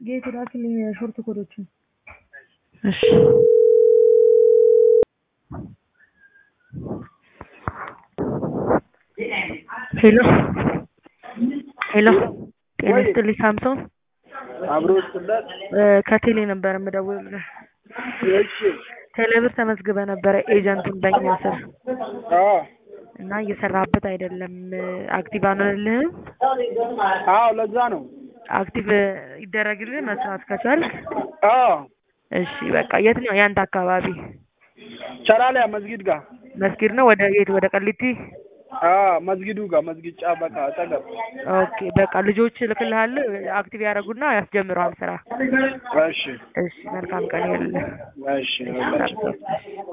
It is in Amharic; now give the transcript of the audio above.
ጌት ላክልኝ ሾርት ኮዶችን። እሺ ሄሎ ሄሎ ጤና ይስጥልኝ ሳምሶን አብሮት ስላት ከቴሌ ነበር የምደውልልህ። እሺ ቴሌብር ተመዝግበህ ነበረ ኤጀንቱን በእኛ ስር አዎ እና እየሰራህበት አይደለም። አክቲቭ አልሆነልህም? አዎ ለዛ ነው አክቲቭ ይደረግልህ መስራት ከቻልክ። አዎ እሺ በቃ የት ነው ያንተ አካባቢ? ቸራሊያ መስጊድ ጋር መስጊድ ነው ወደ የት ወደ ቀሊቲ? መስጊዱ ጋር መስጊድ ጫበቃ አጠገብ። ኦኬ በቃ ልጆች ልክልሃለሁ አክቲቭ ያደርጉና ያስጀምረዋል ስራ። እሺ እሺ መልካም ቀን ይሁንልህ። እሺ